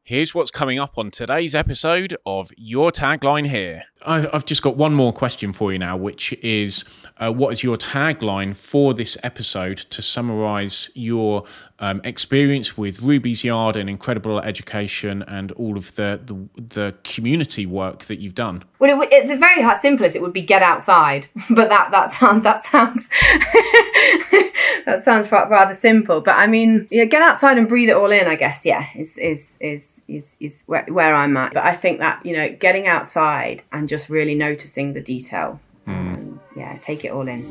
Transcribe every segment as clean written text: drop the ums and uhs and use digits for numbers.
Here's what's coming up on today's episode of Your Tagline Here. I've just got one more question for you now, which is what is your tagline for this episode to summarise your experience with Ruby's Yard and incredible education and all of the community work that you've done? Well, the very simplest, it would be get outside, but that sounds that sounds rather simple. But I mean, yeah, get outside and breathe it all in, I guess. Yeah, is where I'm at. But I think that, you know, getting outside and just really noticing the detail. Take it all in.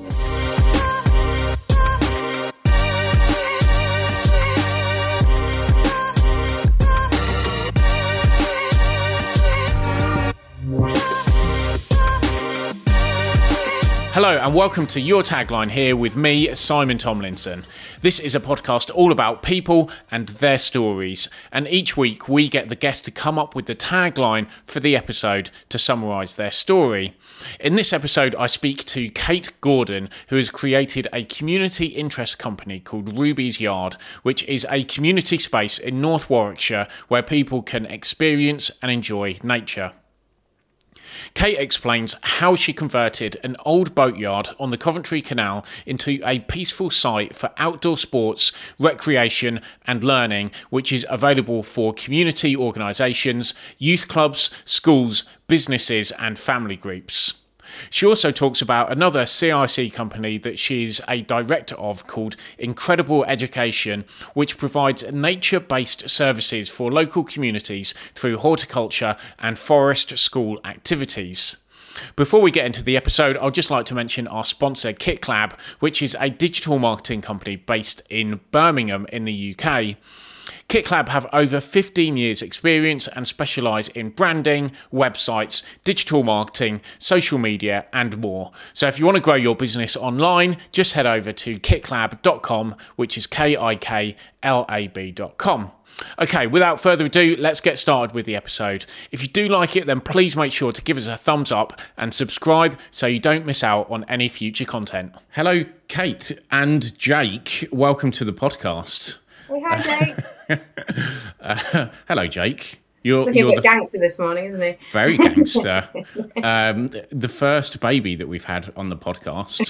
Hello and welcome to Your Tagline Here with me, Simon Tomlinson. This is a podcast all about people and their stories, and each week we get the guest to come up with the tagline for the episode to summarise their story. In this episode, I speak to Kate Gordon, who has created a community interest company called Ruby's Yard, which is a community space in North Warwickshire where people can experience and enjoy nature. Kate explains how she converted an old boatyard on the Coventry Canal into a peaceful site for outdoor sports, recreation and learning, which is available for community organisations, youth clubs, schools, businesses and family groups. She also talks about another CIC company that she's a director of called Incredible Education, which provides nature-based services for local communities through horticulture and forest school activities. Before we get into the episode, I'd just like to mention our sponsor KitKlab, which is a digital marketing company based in Birmingham in the UK. KitKlab have over 15 years experience and specialise in branding, websites, digital marketing, social media and more. So if you want to grow your business online, just head over to kitlab.com, which is KIKLAB.com. Okay, without further ado, let's get started with the episode. If you do like it, then please make sure to give us a thumbs up and subscribe so you don't miss out on any future content. Hello, Kate and Jake. Welcome to the podcast. Hi, Jake. Hello, Jake. You're a bit gangster this morning, isn't he? Very gangster. The first baby that we've had on the podcast.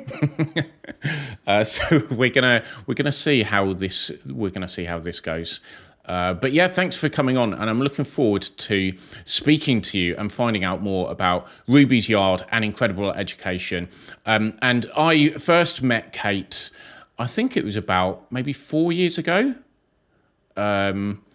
So we're gonna see how this goes. But yeah, thanks for coming on, and I'm looking forward to speaking to you and finding out more about Ruby's Yard and Incredible Education. And I first met Kate, I think it was about maybe 4 years ago. I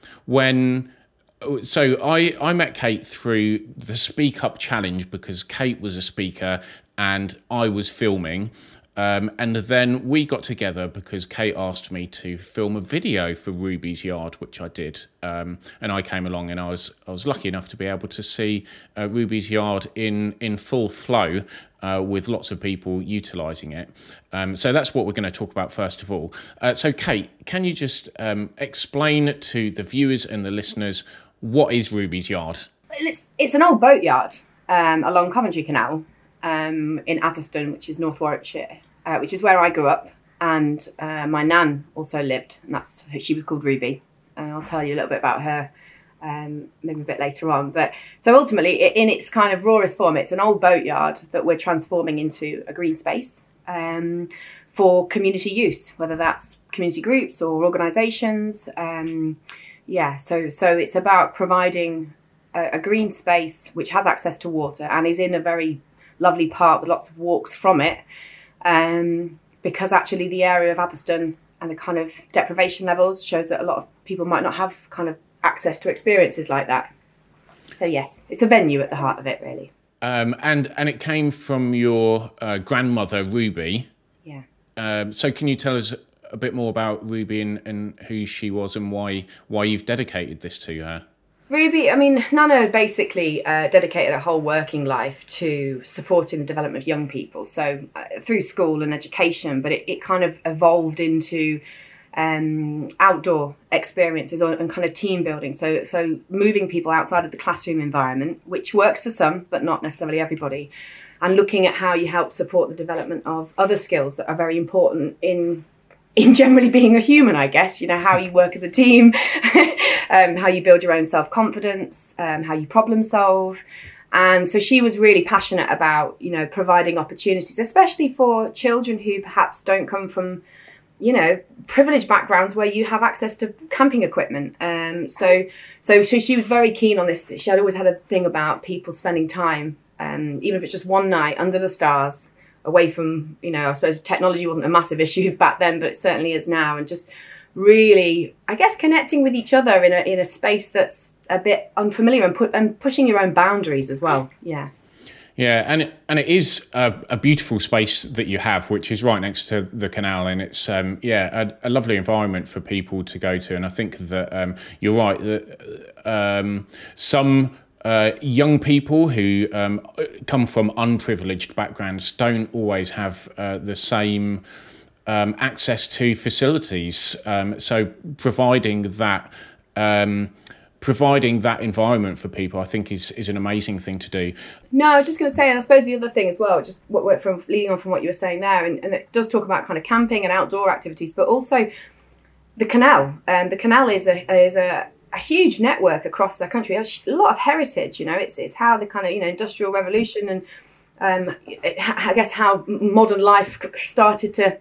met Kate through the Speak Up Challenge because Kate was a speaker and I was filming. And then we got together because Kate asked me to film a video for Ruby's Yard, which I did. And I came along and I was lucky enough to be able to see Ruby's Yard in full flow with lots of people utilising it. So that's what we're going to talk about first of all. So Kate, can you just explain to the viewers and the listeners what is Ruby's Yard? It's an old boatyard along Coventry Canal in Atherstone, which is North Warwickshire, which is where I grew up, and my nan also lived, and she was called Ruby, and I'll tell you a little bit about her maybe a bit later on. But so ultimately, in its kind of rawest form, it's an old boatyard that we're transforming into a green space for community use, whether that's community groups or organisations. So it's about providing a green space which has access to water and is in a very lovely park with lots of walks from it, because actually the area of Atherstone and the kind of deprivation levels shows that a lot of people might not have kind of access to experiences like that. So yes, it's a venue at the heart of it, really. And it came from your grandmother, Ruby. Yeah. So can you tell us a bit more about Ruby and who she was and why you've dedicated this to her? Ruby, I mean, Nana basically dedicated her whole working life to supporting the development of young people. So through school and education, but it kind of evolved into outdoor experiences and kind of team building. So moving people outside of the classroom environment, which works for some, but not necessarily everybody. And looking at how you help support the development of other skills that are very important in in generally being a human, I guess, you know, how you work as a team, how you build your own self-confidence, how you problem solve. And so she was really passionate about, you know, providing opportunities, especially for children who perhaps don't come from, you know, privileged backgrounds where you have access to camping equipment. So she was very keen on this. She had always had a thing about people spending time, even if it's just one night under the stars, away from, you know, I suppose technology wasn't a massive issue back then, but it certainly is now. And just really, I guess, connecting with each other in a space that's a bit unfamiliar and pushing your own boundaries as well. Yeah. Yeah, and it is a beautiful space that you have, which is right next to the canal, and it's a lovely environment for people to go to. And I think that you're right that some young people who come from unprivileged backgrounds don't always have the same access to facilities. So providing that environment for people, I think, is an amazing thing to do. No, I was just going to say, and I suppose the other thing as well, just from leading on from what you were saying there, and it does talk about kind of camping and outdoor activities, but also the canal. The canal is a huge network across the country. It has a lot of heritage. You know, it's how the kind of, you know, industrial revolution and I guess how modern life started to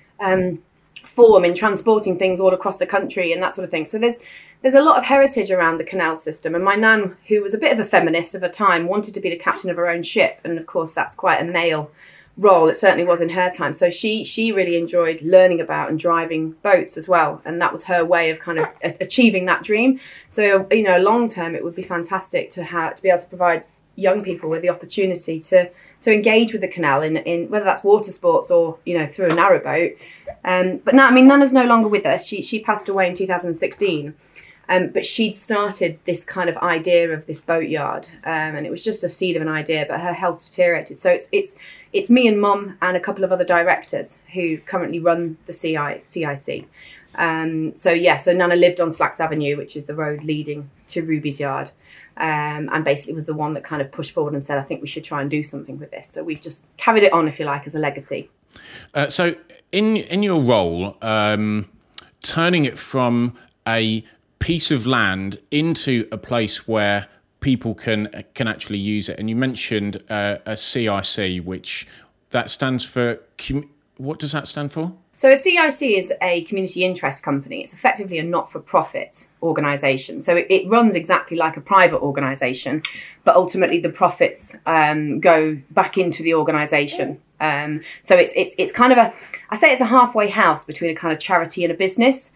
form in transporting things all across the country and that sort of thing. So there's a lot of heritage around the canal system. And my nan, who was a bit of a feminist of a time, wanted to be the captain of her own ship. And of course, that's quite a male role. It certainly was in her time. So she really enjoyed learning about and driving boats as well. And that was her way of kind of achieving that dream. So, you know, long term, it would be fantastic to be able to provide young people with the opportunity to engage with the canal in whether that's water sports or, you know, through a narrowboat. But now, I mean, Nana's no longer with us. She passed away in 2016. But she'd started this kind of idea of this boatyard, and it was just a seed of an idea, but her health deteriorated. So it's me and Mum and a couple of other directors who currently run the CIC. So Nana lived on Slacks Avenue, which is the road leading to Ruby's Yard, and basically was the one that kind of pushed forward and said, I think we should try and do something with this. So we've just carried it on, if you like, as a legacy. So in your role, turning it from a piece of land into a place where people can actually use it, and you mentioned a CIC, which that stands for. What does that stand for? So a CIC is a community interest company. It's effectively a not-for-profit organisation. So it runs exactly like a private organisation, but ultimately the profits go back into the organisation. So it's kind of I say it's a halfway house between a kind of charity and a business.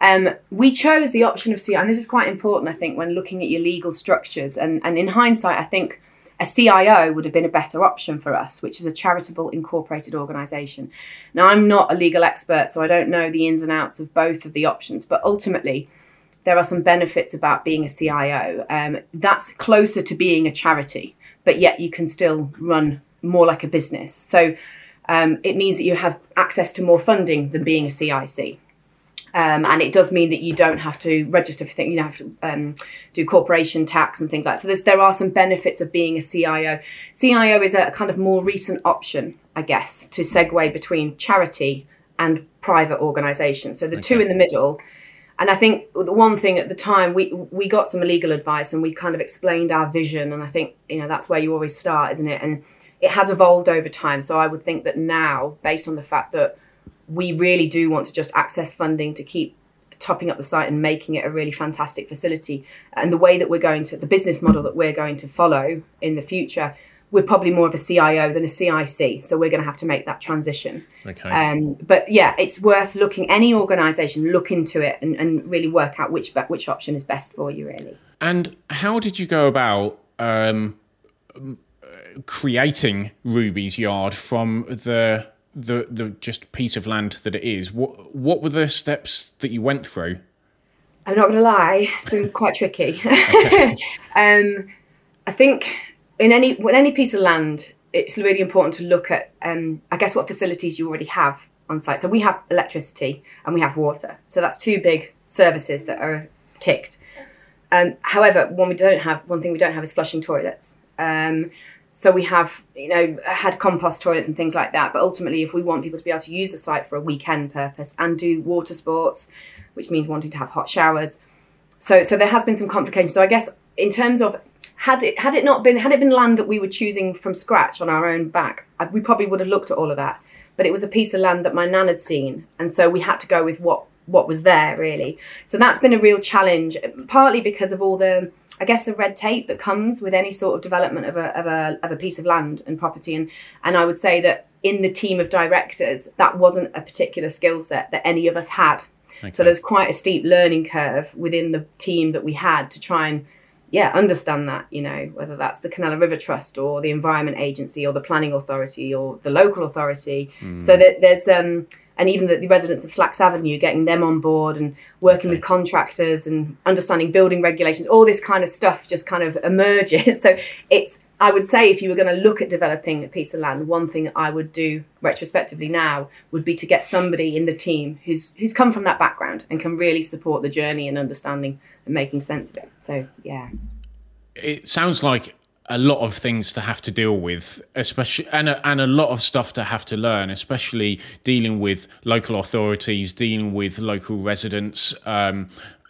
We chose the option of CIO, and this is quite important, I think, when looking at your legal structures. And in hindsight, I think a CIO would have been a better option for us, which is a charitable incorporated organisation. Now, I'm not a legal expert, so I don't know the ins and outs of both of the options, but ultimately there are some benefits about being a CIO. That's closer to being a charity, but yet you can still run more like a business. So it means that you have access to more funding than being a CIC. And it does mean that you don't have to register for things, you don't have to do corporation tax and things like that. So there are some benefits of being a CIO. CIO is a kind of more recent option, I guess, to segue between charity and private organisation. So the two in the middle. And I think the one thing at the time, we got some legal advice and we kind of explained our vision. And I think, you know, that's where you always start, isn't it? And it has evolved over time. So I would think that now, based on the fact that we really do want to just access funding to keep topping up the site and making it a really fantastic facility. And the way that the business model that we're going to follow in the future, we're probably more of a CIO than a CIC. So we're going to have to make that transition. Okay. But yeah, it's worth looking, any organisation, look into it and really work out which option is best for you, really. And how did you go about creating Ruby's Yard from the just piece of land that it is? What were the steps that you went through? I'm not going to lie, it's been quite tricky. Okay. I think in any piece of land, it's really important to look at, I guess, what facilities you already have on site. So we have electricity and we have water. So that's two big services that are ticked. However, one thing we don't have is flushing toilets. So we have, had compost toilets and things like that. But ultimately, if we want people to be able to use the site for a weekend purpose and do water sports, which means wanting to have hot showers. So there has been some complications. So I guess in terms of had it been land that we were choosing from scratch on our own back, we probably would have looked at all of that. But it was a piece of land that my nan had seen, and so we had to go with what was there, really. So that's been a real challenge, partly because of all the red tape that comes with any sort of development of a piece of land and property. And I would say that in the team of directors, that wasn't a particular skill set that any of us had. Okay. So there's quite a steep learning curve within the team that we had to try and understand that, whether that's the Canella River Trust or the Environment Agency or the Planning Authority or the local authority. So that there's and even the residents of Slacks Avenue, getting them on board and working with contractors and understanding building regulations, all this kind of stuff just kind of emerges. So I would say, if you were going to look at developing a piece of land, one thing I would do retrospectively now would be to get somebody in the team who's come from that background and can really support the journey and understanding and making sense of it. So, yeah. It sounds like a lot of things to have to deal with, especially and a lot of stuff to have to learn, especially dealing with local authorities, dealing with local residents. I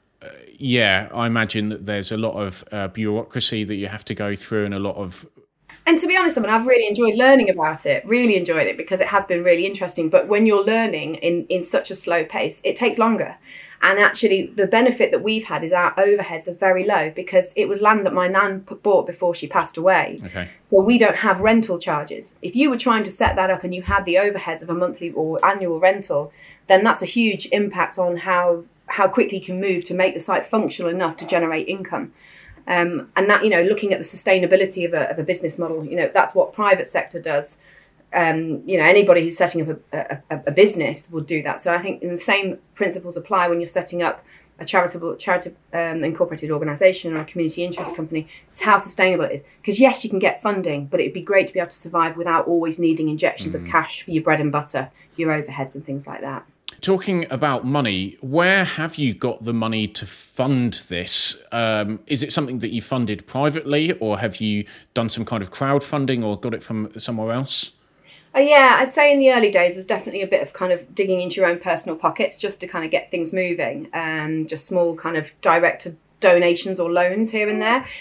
imagine that there's a lot of bureaucracy that you have to go through, and a lot of... And to be honest, I've really enjoyed learning about it, really enjoyed it, because it has been really interesting. But when you're learning in such a slow pace, it takes longer. And actually, the benefit that we've had is our overheads are very low, because it was land that my nan bought before she passed away. Okay. So we don't have rental charges. If you were trying to set that up and you had the overheads of a monthly or annual rental, then that's a huge impact on how quickly you can move to make the site functional enough to generate income. And that, looking at the sustainability of a business model, that's what private sector does. Anybody who's setting up a business would do that. So I think the same principles apply when you're setting up a charitable incorporated organisation or a community interest company. It's how sustainable it is. Because yes, you can get funding, but it'd be great to be able to survive without always needing injections of cash for your bread and butter, your overheads and things like that. Talking about money, where have you got the money to fund this? Is it something that you funded privately, or have you done some kind of crowdfunding or got it from somewhere else? I'd say in the early days was definitely a bit of kind of digging into your own personal pockets just to kind of get things moving, just small kind of direct donations or loans here and there.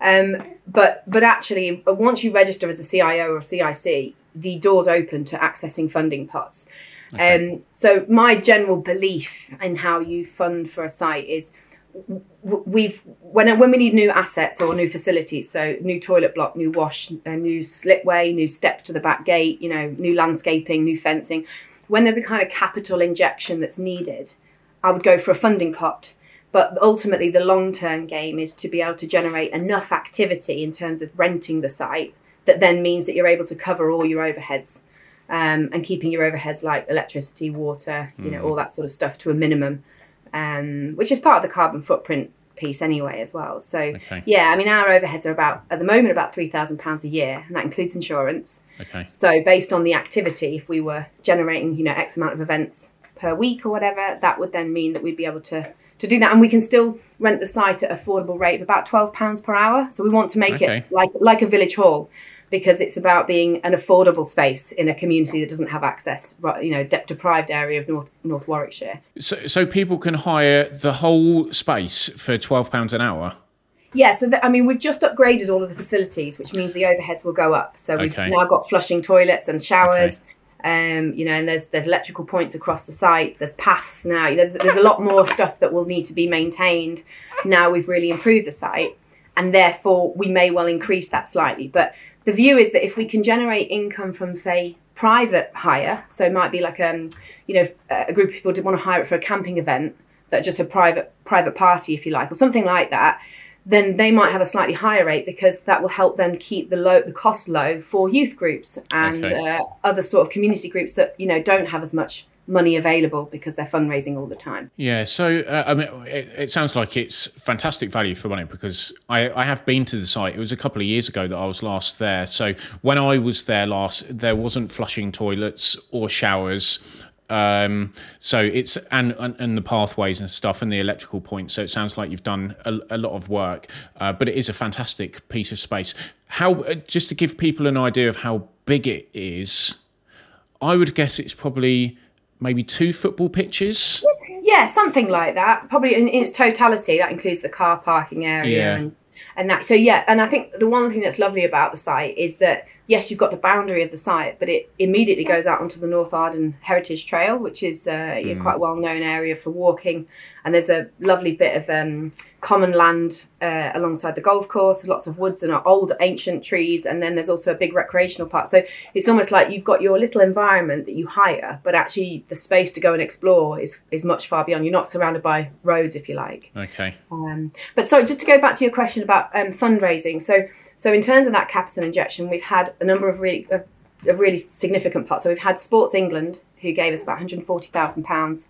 But actually, once you register as a CIO or CIC, the door's open to accessing funding pots. Okay. So my general belief in how you fund for a site is when we need new assets or new facilities, so new toilet block, new wash, new slipway, new steps to the back gate, new landscaping, new fencing, when there's a kind of capital injection that's needed, I would go for a funding pot. But ultimately, the long-term game is to be able to generate enough activity in terms of renting the site that then means that you're able to cover all your overheads, and keeping your overheads like electricity, water, all that sort of stuff to a minimum. Which is part of the carbon footprint piece anyway as well. So, our overheads are at the moment about £3,000 a year, and that includes insurance. Okay. So based on the activity, if we were generating, X amount of events per week or whatever, that would then mean that we'd be able to do that. And we can still rent the site at an affordable rate of about £12 per hour. So we want to make it like a village hall, because it's about being an affordable space in a community that doesn't have access, deprived area of North Warwickshire. So people can hire the whole space for £12 an hour? Yeah, so we've just upgraded all of the facilities, which means the overheads will go up. So we've now got flushing toilets and showers, and there's electrical points across the site. There's paths now. There's a lot more stuff that will need to be maintained. Now we've really improved the site, and therefore we may well increase that slightly. But the view is that if we can generate income from, say, private hire, so it might be like a group of people did want to hire it for a camping event, that just a private party, if you like, or something like that, then they might have a slightly higher rate, because that will help them keep the cost low for youth groups and other sort of community groups that don't have as much money available because they're fundraising all the time. Yeah, so it sounds like it's fantastic value for money, because I have been to the site. It was a couple of years ago that I was last there. So when I was there last, there wasn't flushing toilets or showers. So it's and the pathways and stuff and the electrical points. So it sounds like you've done a lot of work, but it is a fantastic piece of space. How just to give people an idea of how big it is, I would guess it's probably maybe 2 football pitches. Yeah, something like that. Probably in its totality, that includes the car parking area and that. So yeah, and I think the one thing that's lovely about the site is that yes, you've got the boundary of the site, but it immediately goes out onto the North Arden Heritage Trail, which is quite a well-known area for walking. And there's a lovely bit of common land alongside the golf course, lots of woods and old ancient trees. And then there's also a big recreational park. So it's almost like you've got your little environment that you hire, but actually the space to go and explore is much far beyond. You're not surrounded by roads, if you like. Okay. But sorry, just to go back to your question about fundraising. So in terms of that capital injection, we've had a number of really significant parts. So we've had Sports England, who gave us about £140,000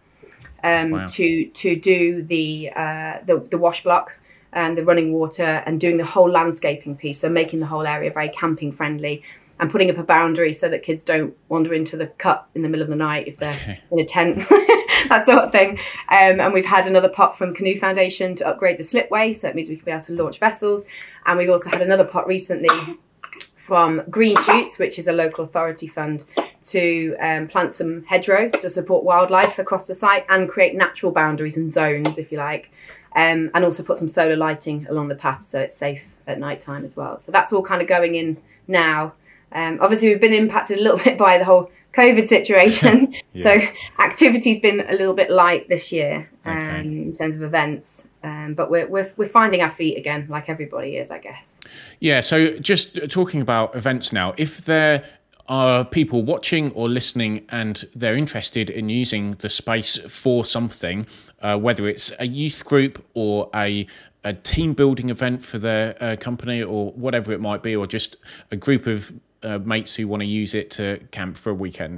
to do the wash block and the running water and doing the whole landscaping piece. So making the whole area very camping friendly and putting up a boundary so that kids don't wander into the cut in the middle of the night if they're in a tent, that sort of thing. And we've had another pot from Canoe Foundation to upgrade the slipway. So it means we can be able to launch vessels. And we've also had another pot recently from Green Shoots, which is a local authority fund, to plant some hedgerow to support wildlife across the site and create natural boundaries and zones, if you like, and also put some solar lighting along the path so it's safe at night time as well. So that's all kind of going in now. Obviously, we've been impacted a little bit by the whole COVID situation. So activity's been a little bit light this year in terms of events. But we're finding our feet again, like everybody is, I guess. Yeah, so just talking about events now, if there are people watching or listening and they're interested in using the space for something, whether it's a youth group or a team building event for their company or whatever it might be, or just a group of mates who want to use it to camp for a weekend,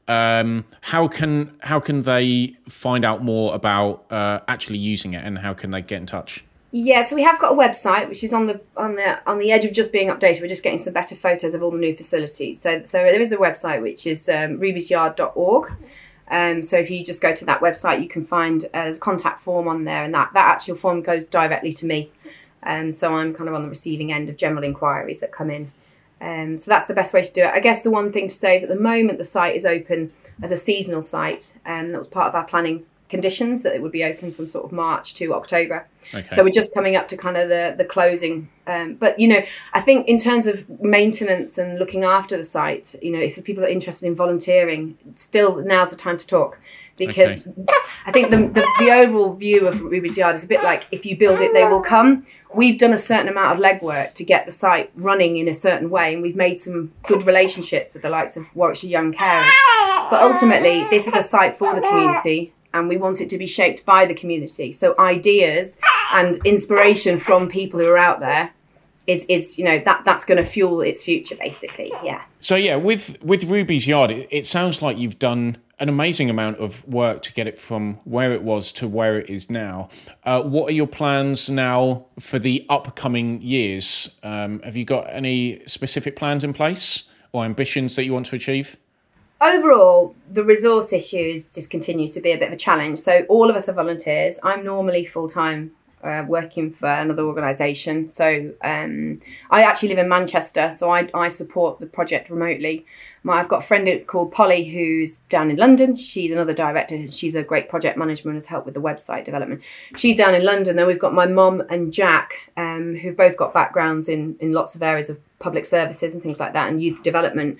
how can they find out more about actually using it, and how can they get in touch? Yeah, so we have got a website which is on the edge of just being updated. We're just getting some better photos of all the new facilities. So there is a website which is rubysyard.org. So if you just go to that website, you can find a contact form on there, and that actual form goes directly to me. So I'm kind of on the receiving end of general inquiries that come in. So that's the best way to do it. I guess the one thing to say is at the moment the site is open as a seasonal site, and that was part of our planning conditions, that it would be open from sort of March to October. Okay. So we're just coming up to kind of the closing. But, I think in terms of maintenance and looking after the site, if people are interested in volunteering, still now's the time to talk. Because I think the overall view of Ruby's Yard is a bit like, if you build it, they will come. We've done a certain amount of legwork to get the site running in a certain way, and we've made some good relationships with the likes of Warwickshire Young Carers. But ultimately, this is a site for the community, and we want it to be shaped by the community. So ideas and inspiration from people who are out there is that's going to fuel its future, basically. Yeah. So yeah, with Ruby's Yard, it sounds like you've done an amazing amount of work to get it from where it was to where it is now. What are your plans now for the upcoming years? Have you got any specific plans in place or ambitions that you want to achieve? Overall, the resource issue just continues to be a bit of a challenge. So all of us are volunteers. I'm normally full-time working for another organisation. So I actually live in Manchester, so I support the project remotely. I've got a friend called Polly who's down in London. She's another director. She's a great project manager and has helped with the website development. She's down in London. Then we've got my mum and Jack, who've both got backgrounds in lots of areas of public services and things like that, and youth development.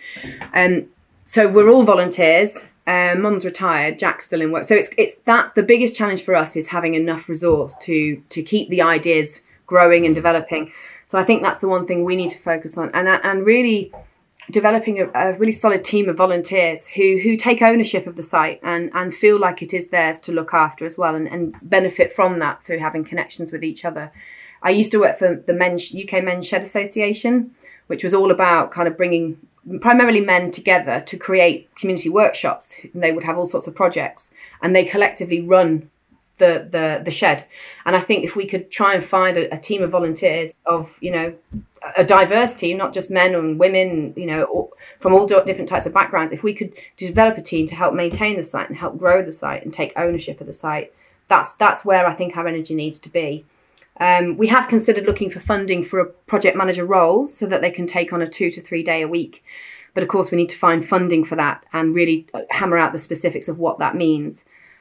So we're all volunteers. Mum's retired, Jack's still in work. So it's that the biggest challenge for us is having enough resource to keep the ideas growing and developing. So I think that's the one thing we need to focus on, and really developing a really solid team of volunteers who take ownership of the site and feel like it is theirs to look after as well, and benefit from that through having connections with each other. I used to work for the UK Men's Shed Association, which was all about kind of bringing primarily men together to create community workshops. They would have all sorts of projects, and they collectively run the shed. And I think if we could try and find a team of volunteers of a diverse team, not just men and women, from all different types of backgrounds. If we could develop a team to help maintain the site and help grow the site and take ownership of the site, that's where I think our energy needs to be. We have considered looking for funding for a project manager role so that they can take on a 2 to 3 day a week. But of course, we need to find funding for that and really hammer out the specifics of what that means.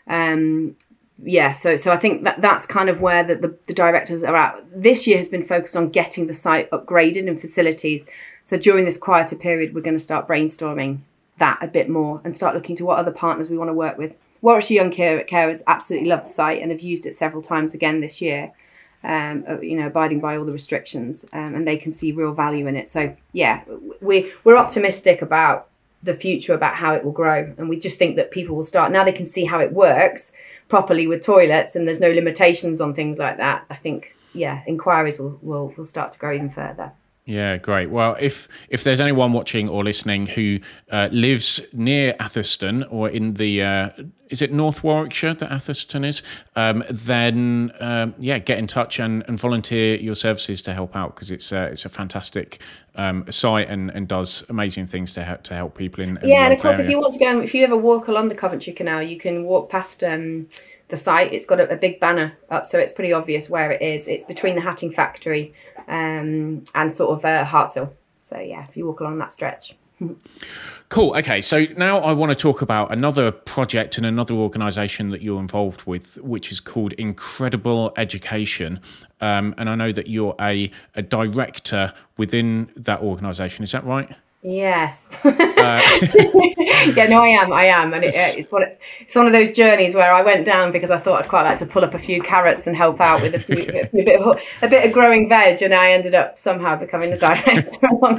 So I think that's kind of where the directors are at. This year has been focused on getting the site upgraded and facilities. So during this quieter period, we're going to start brainstorming that a bit more and start looking to what other partners we want to work with. Warwickshire Young Carers absolutely love the site and have used it several times again this year, abiding by all the restrictions, and they can see real value in it. So yeah, we're optimistic about the future, about how it will grow, and we just think that people will start, now they can see how it works properly with toilets and there's no limitations on things like that. I think inquiries will start to grow even further. Yeah, great. Well, if there's anyone watching or listening who lives near Atherstone or in the is it North Warwickshire that Atherstone is, then get in touch and volunteer your services to help out, because it's a fantastic site and does amazing things to help people in the and of course area. If you want to go, if you ever walk along the Coventry Canal, you can walk past the site. It's got a big banner up, so it's pretty obvious where it is. It's between the Hatting Factory and sort of Hartshill. So yeah, if you walk along that stretch. Cool. Okay, so now I want to talk about another project and another organisation that you're involved with, which is called Incredible Education. And I know that you're a director within that organisation. Is that right? Yes. I am, and it's one of those journeys where I went down because I thought I'd quite like to pull up a few carrots and help out with a bit of growing veg, and I ended up somehow becoming a director along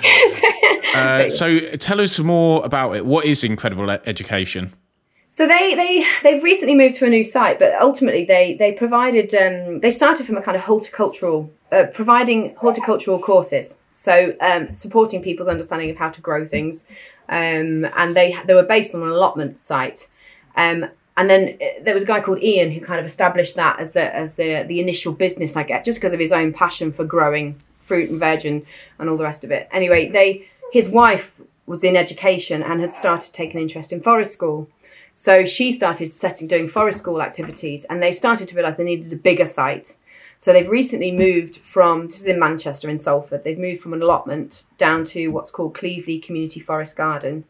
the way. So tell us more about it. What is Incredible Education? So they've recently moved to a new site, but ultimately they provided they started from a kind of horticultural, providing horticultural courses. So supporting people's understanding of how to grow things, and they were based on an allotment site, and then there was a guy called Ian who kind of established that as the initial business, I guess, just because of his own passion for growing fruit and veg and all the rest of it. Anyway, his wife was in education and had started taking an interest in forest school, so she started doing forest school activities, and they started to realise they needed a bigger site. So they've recently moved from, this is in Manchester, in Salford, they've moved from an allotment down to what's called Cleveley Community Forest Garden.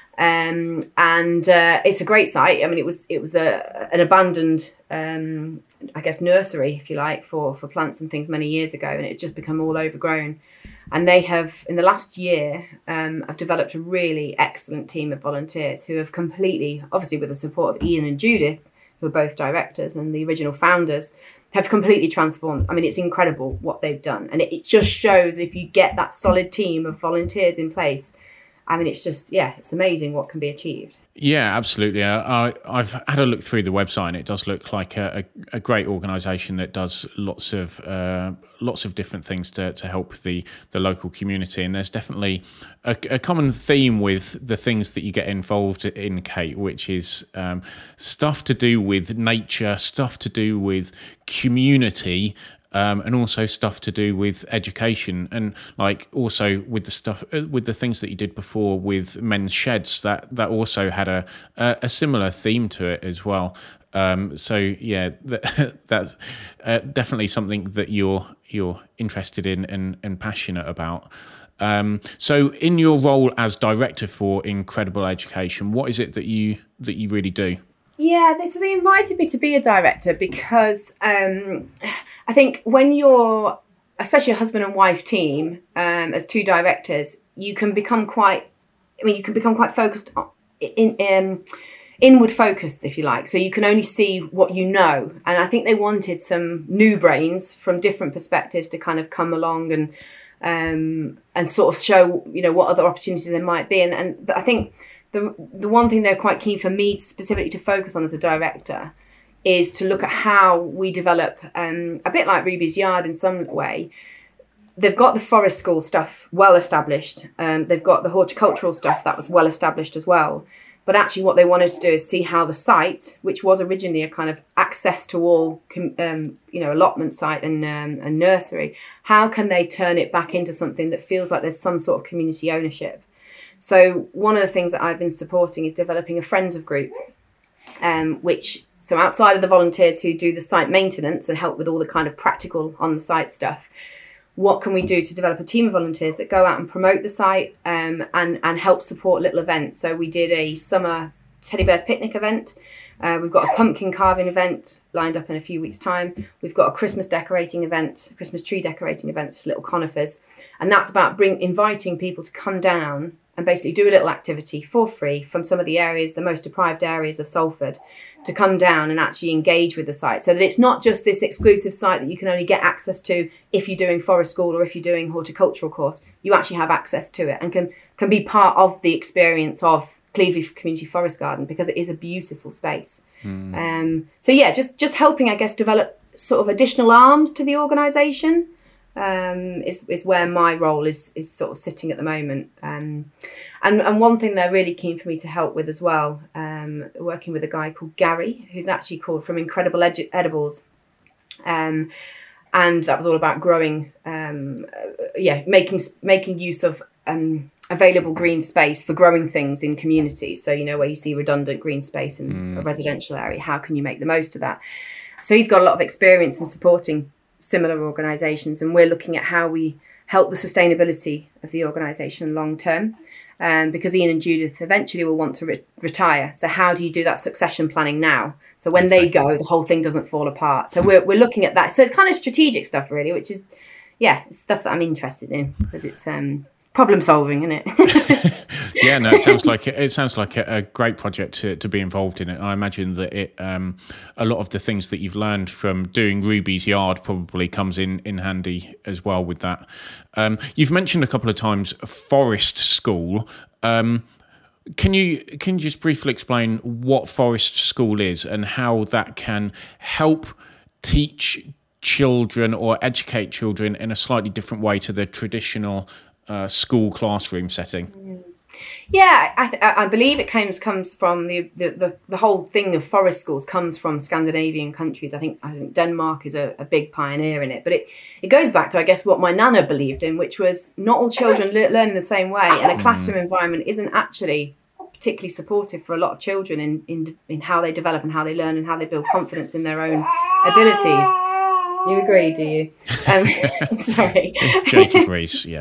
And it's a great site. I mean, it was an abandoned, I guess, nursery, if you like, for plants and things many years ago, and it's just become all overgrown. And they have, in the last year, have developed a really excellent team of volunteers who have completely, obviously with the support of Ian and Judith, who are both directors and the original founders, have completely transformed. I mean, it's incredible what they've done. And it just shows that if you get that solid team of volunteers in place, I mean, it's just, it's amazing what can be achieved. Yeah, absolutely. I've had a look through the website, and it does look like a great organisation that does lots of different things to help the local community. And there's definitely a common theme with the things that you get involved in, Kate, which is stuff to do with nature, stuff to do with community, and also stuff to do with education, and like also with the stuff with the things that you did before with men's sheds, that also had a similar theme to it as well. So yeah, that's definitely something that you're interested in and passionate about. So in your role as director for Incredible Education, what is it that you really do? Yeah, so they invited me to be a director because I think when you're, especially a husband and wife team, as two directors, you can become quite focused inward focused, if you like. So you can only see what you know. And I think they wanted some new brains from different perspectives to kind of come along and sort of show, what other opportunities there might be. But I think the one thing they're quite keen for me specifically to focus on as a director is to look at how we develop, a bit like Ruby's Yard in some way. They've got the forest school stuff well established. They've got the horticultural stuff that was well established as well. But actually what they wanted to do is see how the site, which was originally a kind of access to all, allotment site and nursery, how can they turn it back into something that feels like there's some sort of community ownership? So one of the things that I've been supporting is developing a Friends of group, so outside of the volunteers who do the site maintenance and help with all the kind of practical on the site stuff, what can we do to develop a team of volunteers that go out and promote the site and help support little events? So we did a summer teddy bears picnic event. We've got a pumpkin carving event lined up in a few weeks' time. We've got a Christmas decorating event, Christmas tree decorating event, little conifers. And that's about inviting people to come down and basically do a little activity for free from some of the areas, the most deprived areas of Salford, to come down and actually engage with the site, so that it's not just this exclusive site that you can only get access to if you're doing forest school or if you're doing horticultural course. You actually have access to it and can be part of the experience of Clevedley Community Forest Garden, because it is a beautiful space. Just helping, I guess, develop sort of additional arms to the organisation is where my role is sort of sitting at the moment. And one thing they're really keen for me to help with as well, working with a guy called Gary, who's actually called From Incredible Edibles. And that was all about growing, making use of available green space for growing things in communities. So, where you see redundant green space in a residential area, how can you make the most of that? So he's got a lot of experience in supporting similar organisations, and we're looking at how we help the sustainability of the organisation long term, because Ian and Judith eventually will want to retire. So how do you do that succession planning now, so when they go, the whole thing doesn't fall apart? So we're looking at that. So it's kind of strategic stuff, really, which is it's stuff that I'm interested in, because it's problem solving, isn't it? Yeah, no, it sounds like a great project to be involved in it. I imagine that a lot of the things that you've learned from doing Ruby's Yard probably comes in handy as well with that. You've mentioned a couple of times Forest School. Can you just briefly explain what Forest School is and how that can help teach children or educate children in a slightly different way to the traditional school classroom setting? Yeah, I believe it comes from the whole thing of forest schools comes from Scandinavian countries. I think Denmark is a big pioneer in it, but it goes back to, I guess, what my nana believed in, which was not all children learn in the same way, and a classroom environment isn't actually particularly supportive for a lot of children in how they develop and how they learn and how they build confidence in their own abilities. You agree, do you? Sorry. Jake agrees, yeah.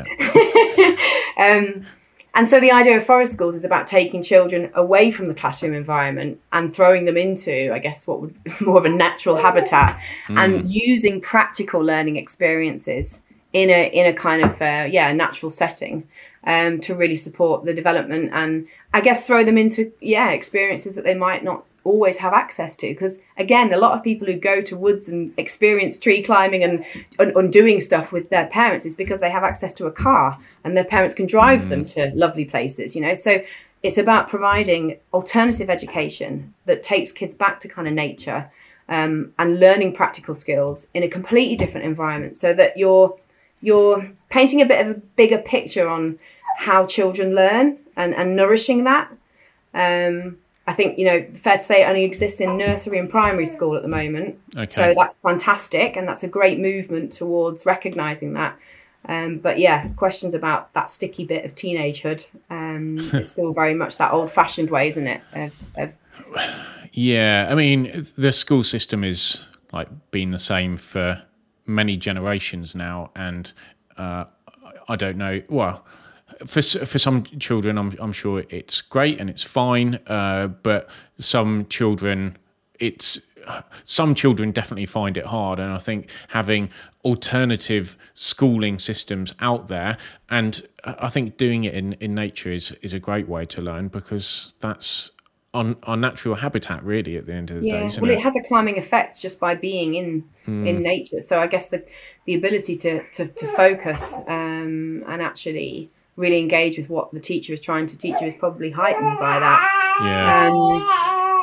And so the idea of forest schools is about taking children away from the classroom environment and throwing them into, I guess, what would be more of a natural habitat, and using practical learning experiences in a kind of natural setting to really support the development, and I guess throw them into experiences that they might not always have access to. Because again, a lot of people who go to woods and experience tree climbing and doing stuff with their parents is because they have access to a car and their parents can drive them to lovely places, so it's about providing alternative education that takes kids back to kind of nature, and learning practical skills in a completely different environment, so that you're painting a bit of a bigger picture on how children learn and nourishing that. I think, fair to say it only exists in nursery and primary school at the moment. Okay. So that's fantastic. And that's a great movement towards recognising that. But questions about that sticky bit of teenagehood. It's still very much that old fashioned way, isn't it? Yeah. I mean, the school system is been the same for many generations now. And I don't know. Well, for some children, I'm sure it's great and it's fine, but some children definitely find it hard, and I think having alternative schooling systems out there, and I think doing it in nature is a great way to learn, because that's our natural habitat, really, at the end of the day. Isn't it has a calming effect just by being in nature. So I guess the ability to focus and actually really engage with what the teacher is trying to teach you is probably heightened by that.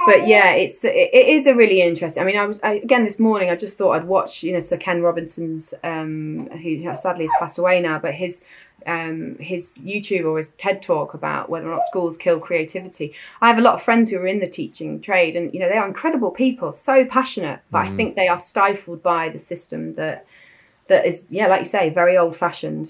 But yeah, it is a really interesting. I mean, again this morning I just thought I'd watch, Sir Ken Robinson's, who sadly has passed away now, but his YouTube or his TED talk about whether or not schools kill creativity. I have a lot of friends who are in the teaching trade, and they are incredible people, so passionate, but I think they are stifled by the system that is, like you say, very old-fashioned.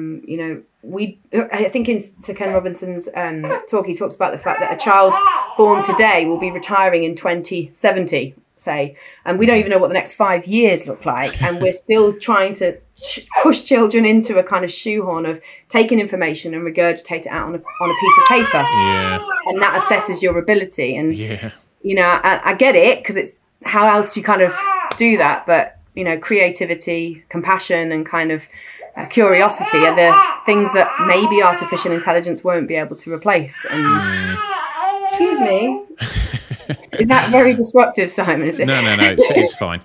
I think in Sir Ken Robinson's talk, he talks about the fact that a child born today will be retiring in 2070, say, and we don't even know what the next 5 years look like, and we're still trying to push children into a kind of shoehorn of taking information and regurgitate it out on a piece of paper, and that assesses your ability. And I get it, because it's how else do you kind of do that, but creativity, compassion, and kind of curiosity are the things that maybe artificial intelligence won't be able to replace. And excuse me, is that very disruptive, Simon? Is it? No, it's fine.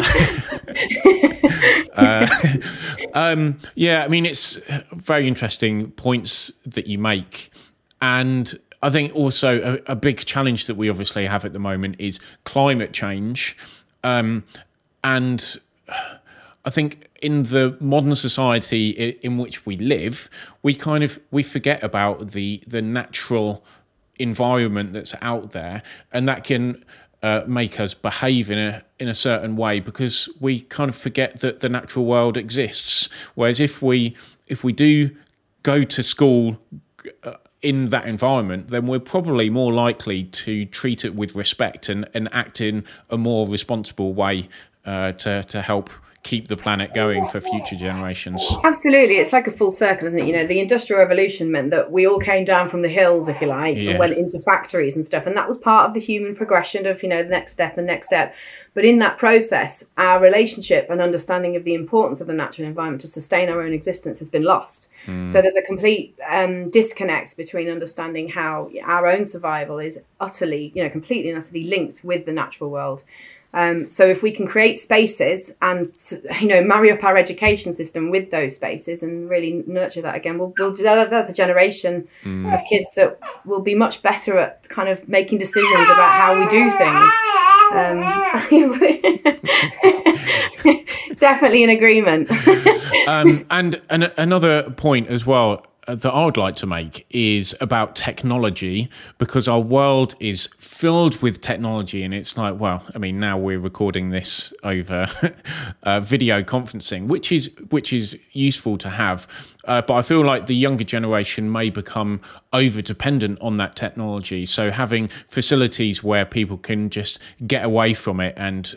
I mean, it's very interesting points that you make, and I think also a big challenge that we obviously have at the moment is climate change. And I think in the modern society in which we live, we forget about the natural environment that's out there, and that can make us behave in a certain way, because we kind of forget that the natural world exists. Whereas if we do go to school in that environment, then we're probably more likely to treat it with respect and act in a more responsible way to help keep the planet going for future generations. Absolutely. It's like a full circle, isn't it? The Industrial Revolution meant that we all came down from the hills, if you like, and went into factories and stuff. And that was part of the human progression of, the next step and next step. But in that process, our relationship and understanding of the importance of the natural environment to sustain our own existence has been lost. So there's a complete disconnect between understanding how our own survival is utterly, completely and utterly linked with the natural world. So if we can create spaces and, marry up our education system with those spaces and really nurture that again, we'll develop a generation of kids that will be much better at kind of making decisions about how we do things. Definitely in agreement. And another point as well that I would like to make is about technology, because our world is filled with technology, and it's like, well, I mean, now we're recording this over video conferencing, which is useful to have, but I feel like the younger generation may become over dependent on that technology. So having facilities where people can just get away from it and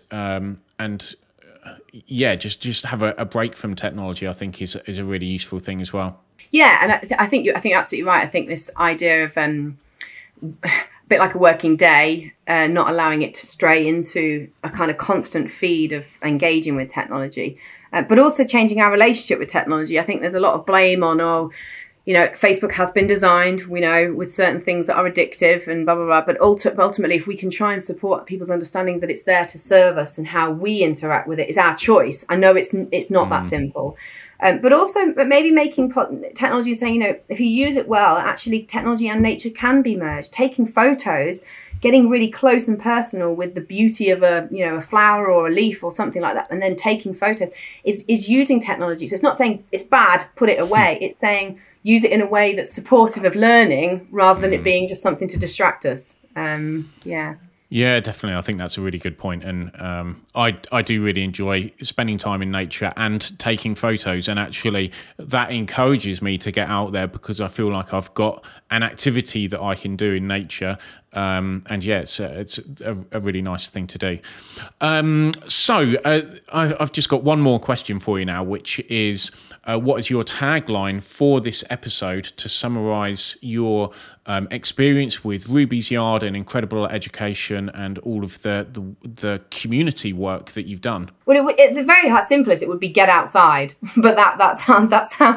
just have a break from technology, I think is a really useful thing as well. Yeah, and I think you're absolutely right. I think this idea of a bit like a working day, not allowing it to stray into a kind of constant feed of engaging with technology, but also changing our relationship with technology. I think there's a lot of blame on, Facebook has been designed, we know, with certain things that are addictive and blah, blah, blah. But ultimately, if we can try and support people's understanding that it's there to serve us and how we interact with it is our choice. I know it's not that simple. But maybe making technology saying, if you use it well, actually technology and nature can be merged. Taking photos, getting really close and personal with the beauty of a flower or a leaf or something like that, and then taking photos is using technology. So it's not saying it's bad, put it away. It's saying use it in a way that's supportive of learning rather than it being just something to distract us. Yeah, definitely. I think that's a really good point. And I do really enjoy spending time in nature and taking photos. And actually, that encourages me to get out there, because I feel like I've got an activity that I can do in nature. It's a really nice thing to do. I've just got one more question for you now, which is, what is your tagline for this episode to summarise your experience with Ruby's Yard and incredible education and all of the community work that you've done? Well, the very simplest it would be get outside, but that sounds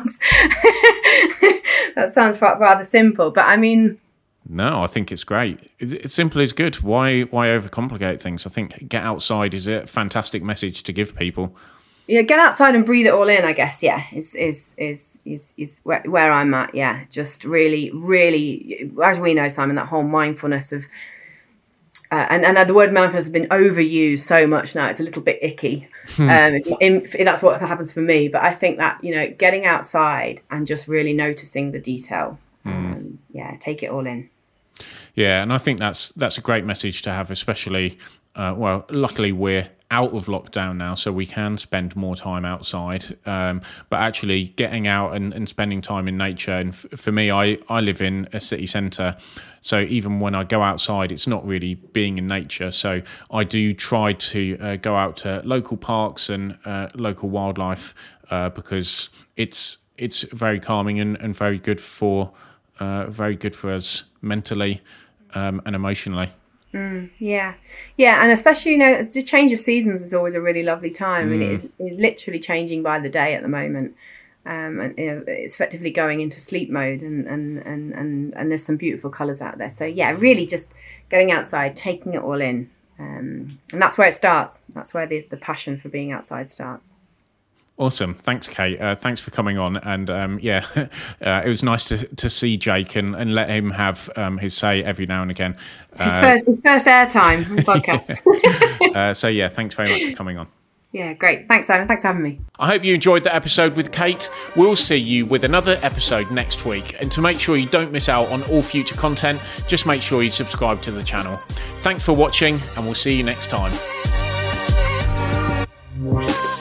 that sounds rather simple. But I mean, no, I think it's great. It's simple is good. Why overcomplicate things? I think get outside is a fantastic message to give people. Yeah, get outside and breathe it all in, I guess. Yeah, is where I'm at. Yeah, just really, really, as we know, Simon, that whole mindfulness of and the word mindfulness has been overused so much now, it's a little bit icky. That's what happens for me. But I think that, getting outside and just really noticing the detail, take it all in. Yeah, and I think that's a great message to have, especially, luckily we're out of lockdown now, so we can spend more time outside. But actually getting out and spending time in nature, and for me, I live in a city centre, so even when I go outside, it's not really being in nature. So I do try to go out to local parks and local wildlife because it's very calming and very good for us mentally and emotionally. Yeah, and especially the change of seasons is always a really lovely time. I mean, it's literally changing by the day at the moment, and it's effectively going into sleep mode, and there's some beautiful colours out there. So yeah, really just getting outside, taking it all in, and that's where it starts. That's where the passion for being outside starts. Awesome. Thanks, Kate. Thanks for coming on. And it was nice to see Jake and let him have his say every now and again. His first airtime on the podcast. Thanks very much for coming on. Yeah, great. Thanks, Simon. Thanks for having me. I hope you enjoyed the episode with Kate. We'll see you with another episode next week. And to make sure you don't miss out on all future content, just make sure you subscribe to the channel. Thanks for watching, and we'll see you next time.